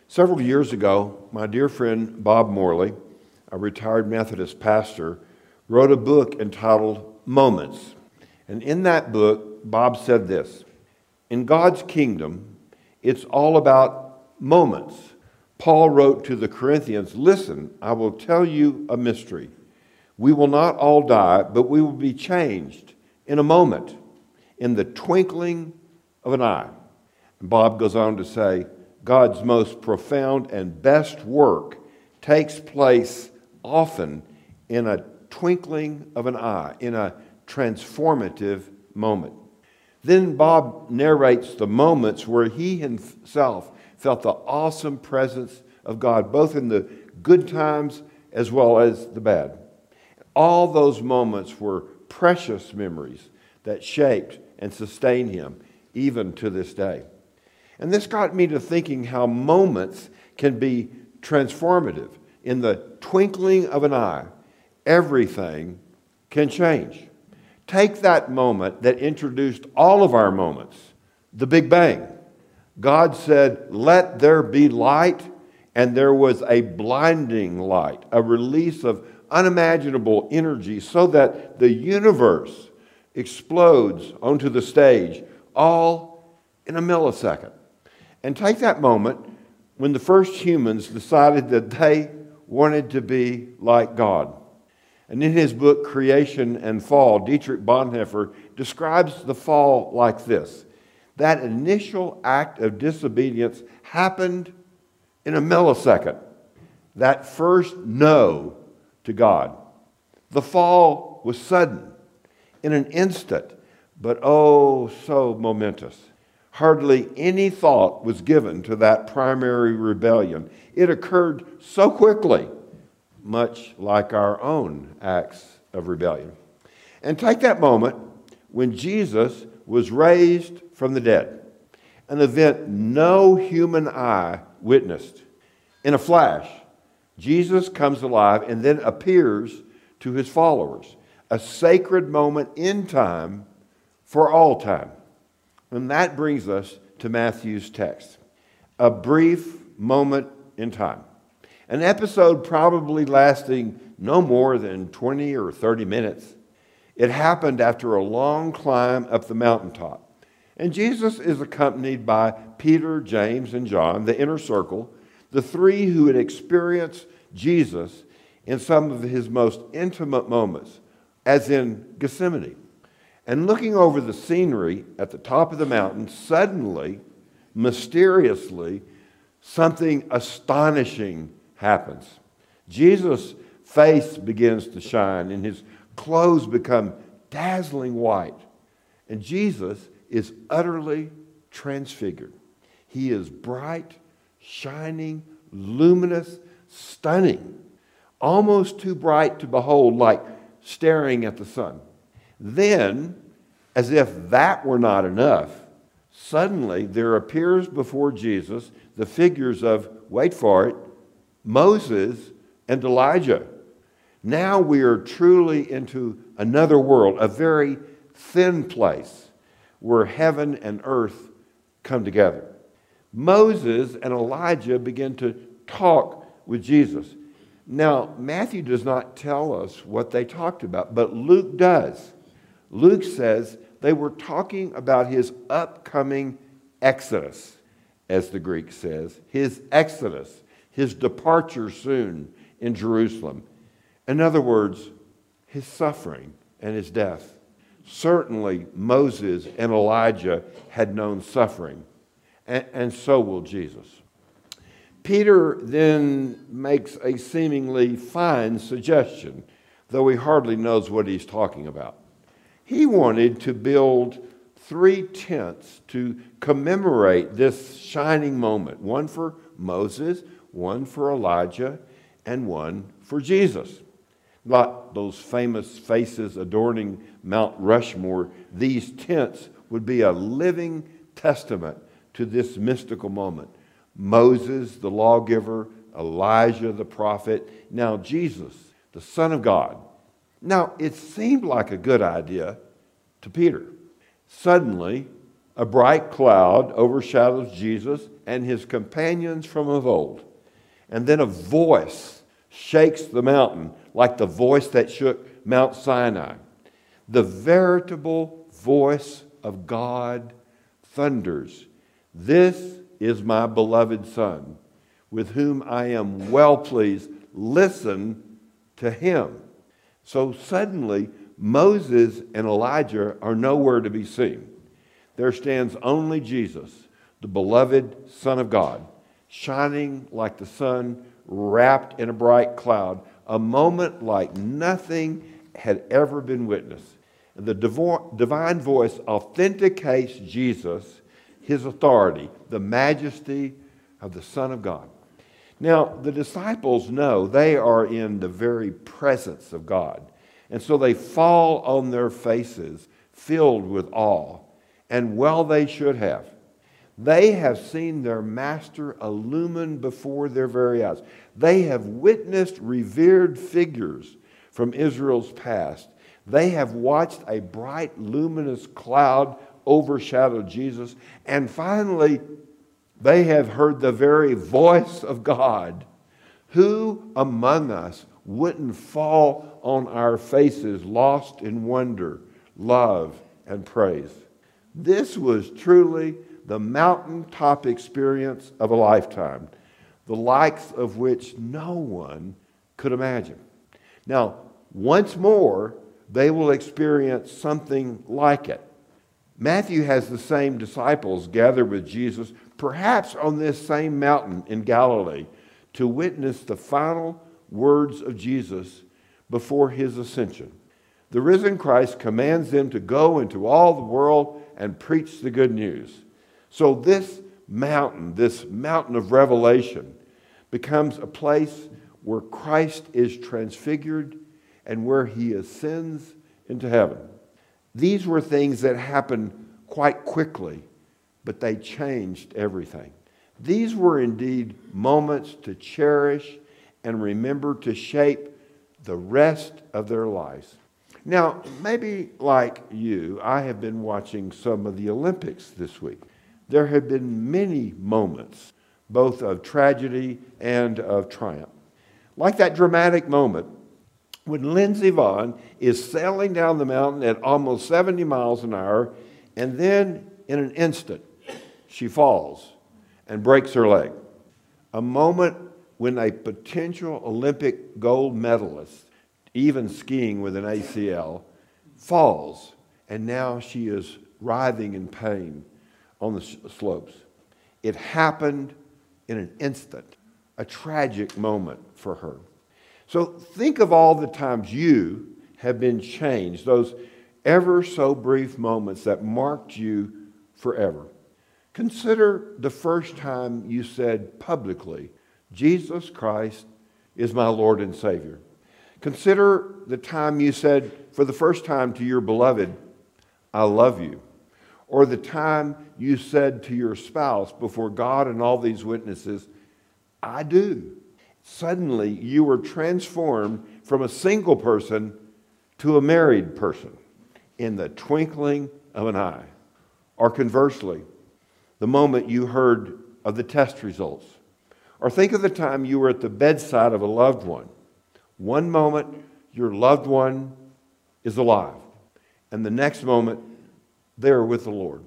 Several years ago, my dear friend Bob Morley, a retired Methodist pastor, wrote a book entitled Moments. And in that book, Bob said this: in God's kingdom, it's all about moments. Paul wrote to the Corinthians, "Listen, I will tell you a mystery. We will not all die, but we will be changed in a moment, in the twinkling of an eye." And Bob goes on to say, God's most profound and best work takes place often in a twinkling of an eye, in a transformative moment. Then Bob narrates the moments where he himself felt the awesome presence of God, both in the good times as well as the bad. All those moments were precious memories that shaped and sustained him even to this day. And this got me to thinking how moments can be transformative. In the twinkling of an eye, everything can change. Take that moment that introduced all of our moments, the Big Bang. God said, "Let there be light," and there was a blinding light, a release of unimaginable energy so that the universe explodes onto the stage, all in a millisecond. And take that moment when the first humans decided that they wanted to be like God. And in his book, Creation and Fall, Dietrich Bonhoeffer describes the fall like this: that initial act of disobedience happened in a millisecond. That first no to God. The fall was sudden, in an instant, but oh, so momentous. Hardly any thought was given to that primary rebellion. It occurred so quickly, much like our own acts of rebellion. And take that moment when Jesus was raised from the dead, an event no human eye witnessed. In a flash, Jesus comes alive and then appears to his followers, a sacred moment in time for all time. And that brings us to Matthew's text, a brief moment in time. An episode probably lasting no more than 20 or 30 minutes. It happened after a long climb up the mountaintop. And Jesus is accompanied by Peter, James, and John, the inner circle, the three who had experienced Jesus in some of his most intimate moments, as in Gethsemane. And looking over the scenery at the top of the mountain, suddenly, mysteriously, something astonishing happens. Jesus' face begins to shine and his clothes become dazzling white. And Jesus is utterly transfigured. He is bright, shining, luminous, stunning, almost too bright to behold, like staring at the sun. Then, as if that were not enough, suddenly there appears before Jesus the figures of, wait for it, Moses and Elijah. Now we are truly into another world, a very thin place where heaven and earth come together. Moses and Elijah begin to talk with Jesus. Now, Matthew does not tell us what they talked about, but Luke does. Luke says they were talking about his upcoming exodus, as the Greek says, his exodus, his departure soon in Jerusalem. In other words, his suffering and his death. Certainly, Moses and Elijah had known suffering, and so will Jesus. Peter then makes a seemingly fine suggestion, though he hardly knows what he's talking about. He wanted to build 3 tents to commemorate this shining moment, one for Moses, one for Elijah, and one for Jesus. Like those famous faces adorning Mount Rushmore, these tents would be a living testament to this mystical moment. Moses, the lawgiver, Elijah, the prophet, now Jesus, the Son of God. Now, it seemed like a good idea to Peter. Suddenly, A bright cloud overshadows Jesus and his companions from of old. And then a voice shakes the mountain like the voice that shook Mount Sinai. The veritable voice of God thunders, "This is my beloved Son, with whom I am well pleased. Listen to him." So suddenly, Moses and Elijah are nowhere to be seen. There stands only Jesus, the beloved Son of God, shining like the sun, wrapped in a bright cloud, a moment like nothing had ever been witnessed. And the divine voice authenticates Jesus, his authority, the majesty of the Son of God. Now, the disciples know they are in the very presence of God, and so they fall on their faces, filled with awe, and well they should have. They have seen their master illumined before their very eyes. They have witnessed revered figures from Israel's past. They have watched a bright, luminous cloud overshadow Jesus. And finally, they have heard the very voice of God. Who among us wouldn't fall on our faces, lost in wonder, love, and praise? This was truly the mountaintop experience of a lifetime, the likes of which no one could imagine. Now, once more, they will experience something like it. Matthew has the same disciples gathered with Jesus, perhaps on this same mountain in Galilee, to witness the final words of Jesus before his ascension. The risen Christ commands them to go into all the world and preach the good news. So this mountain of revelation, becomes a place where Christ is transfigured and where he ascends into heaven. These were things that happened quite quickly, but they changed everything. These were indeed moments to cherish and remember to shape the rest of their lives. Now, maybe like you, I have been watching some of the Olympics this week. There have been many moments, both of tragedy and of triumph. Like that dramatic moment when Lindsey Vonn is sailing down the mountain at almost 70 miles an hour, and then in an instant, she falls and breaks her leg. A moment when a potential Olympic gold medalist, even skiing with an ACL, falls, and now she is writhing in pain on the slopes. It happened in an instant, a tragic moment for her. So think of all the times you have been changed, those ever so brief moments that marked you forever. Consider the first time you said publicly, "Jesus Christ is my Lord and Savior." Consider the time you said for the first time to your beloved, "I love you." Or the time you said to your spouse before God and all these witnesses, "I do." Suddenly, you were transformed from a single person to a married person in the twinkling of an eye. Or conversely, the moment you heard of the test results. Or think of the time you were at the bedside of a loved one. One moment, your loved one is alive, and the next moment, they're with the Lord.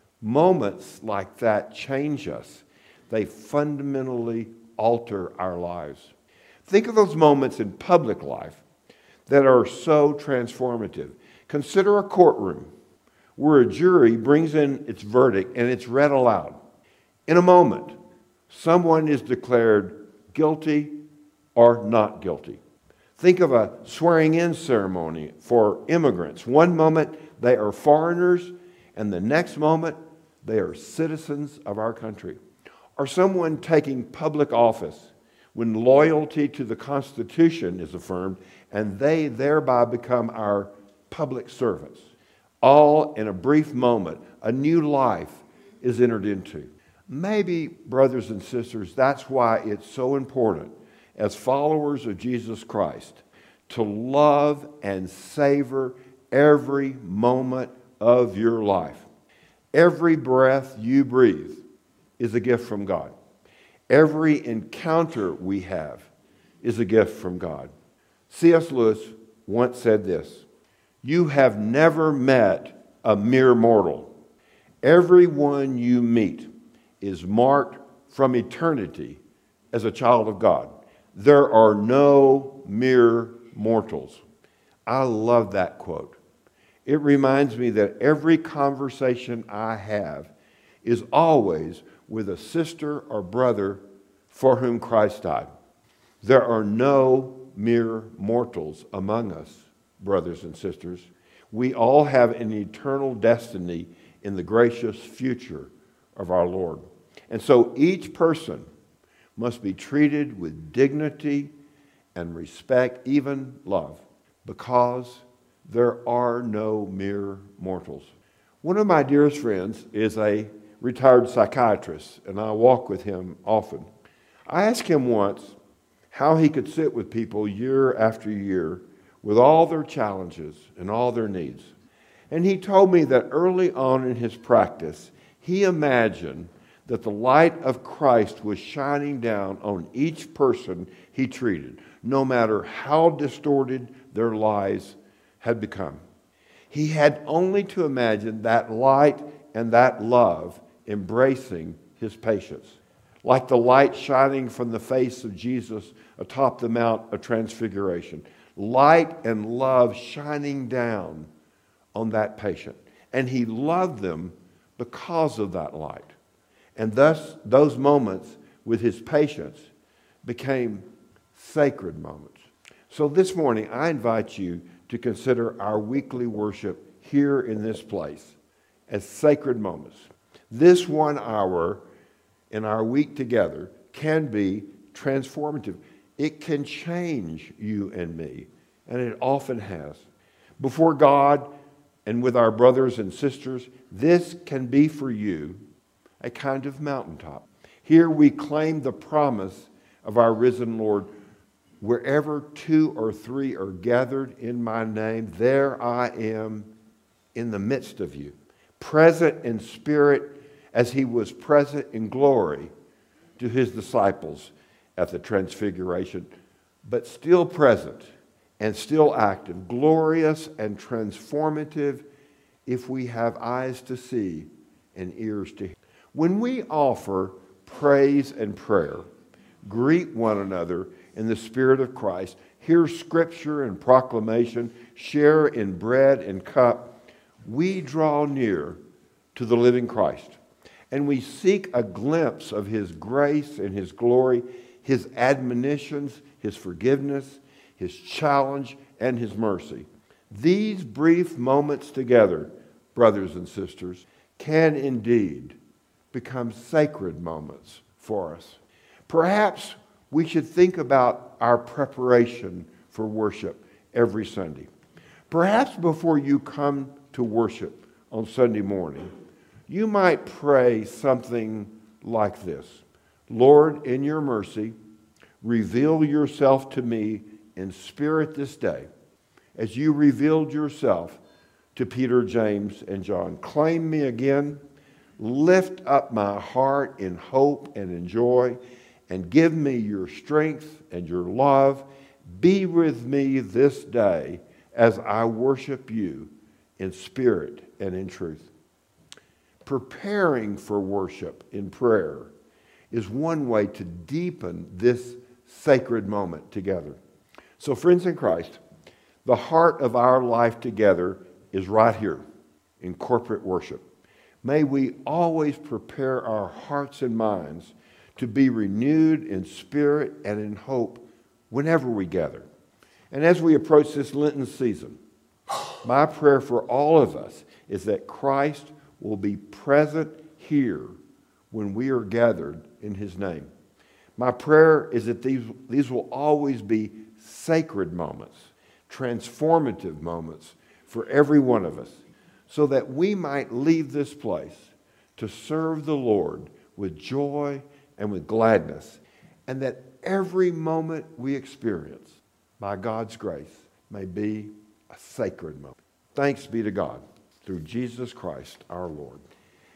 Moments like that change us. They fundamentally alter our lives. Think of those moments in public life that are so transformative. Consider a courtroom where a jury brings in its verdict and it's read aloud. In a moment, someone is declared guilty or not guilty. Think of a swearing-in ceremony for immigrants. One moment they are foreigners, and the next moment they are citizens of our country. Or someone taking public office when loyalty to the Constitution is affirmed, and they thereby become our public servants. All in a brief moment, a new life is entered into. Maybe, brothers and sisters, that's why it's so important as followers of Jesus Christ to love and savor every moment of your life. Every breath you breathe is a gift from God. Every encounter we have is a gift from God. C.S. Lewis once said this: "You have never met a mere mortal. Everyone you meet is marked from eternity as a child of God. There are no mere mortals." I love that quote. It reminds me that every conversation I have is always with a sister or brother for whom Christ died. There are no mere mortals among us, brothers and sisters. We all have an eternal destiny in the gracious future of our Lord. And so each person must be treated with dignity and respect, even love, because there are no mere mortals. One of my dearest friends is a retired psychiatrist, and I walk with him often. I asked him once how he could sit with people year after year with all their challenges and all their needs. And he told me that early on in his practice, he imagined that the light of Christ was shining down on each person he treated, no matter how distorted their lives had become. He had only to imagine that light and that love embracing his patients, like the light shining from the face of Jesus atop the Mount of Transfiguration. Light and love shining down on that patient. And he loved them because of that light. And thus, those moments with his patients became sacred moments. So this morning, I invite you to consider our weekly worship here in this place as sacred moments. This 1 hour in our week together can be transformative. It can change you and me, and it often has. Before God and with our brothers and sisters, this can be for you a kind of mountaintop. Here we claim the promise of our risen Lord: "Wherever 2 or 3 are gathered in my name, there I am in the midst of you." Present in spirit as he was present in glory to his disciples at the Transfiguration, but still present and still active, glorious and transformative if we have eyes to see and ears to hear. When we offer praise and prayer, greet one another in the Spirit of Christ, hear scripture and proclamation, share in bread and cup, we draw near to the living Christ. And we seek a glimpse of his grace and his glory, his admonitions, his forgiveness, his challenge, and his mercy. These brief moments together, brothers and sisters, can indeed become sacred moments for us. Perhaps we should think about our preparation for worship every Sunday. Perhaps before you come to worship on Sunday morning, you might pray something like this: "Lord, in your mercy, reveal yourself to me in spirit this day, as you revealed yourself to Peter, James, and John. Claim me again, lift up my heart in hope and in joy, and give me your strength and your love. Be with me this day as I worship you in spirit and in truth." Preparing for worship in prayer is one way to deepen this sacred moment together. So, friends in Christ, the heart of our life together is right here in corporate worship. May we always prepare our hearts and minds to be renewed in spirit and in hope whenever we gather. And as we approach this Lenten season, my prayer for all of us is that Christ will be present here when we are gathered in his name. My prayer is that these will always be sacred moments, transformative moments for every one of us, so that we might leave this place to serve the Lord with joy and with gladness, and that every moment we experience, by God's grace, may be a sacred moment. Thanks be to God through Jesus Christ our Lord.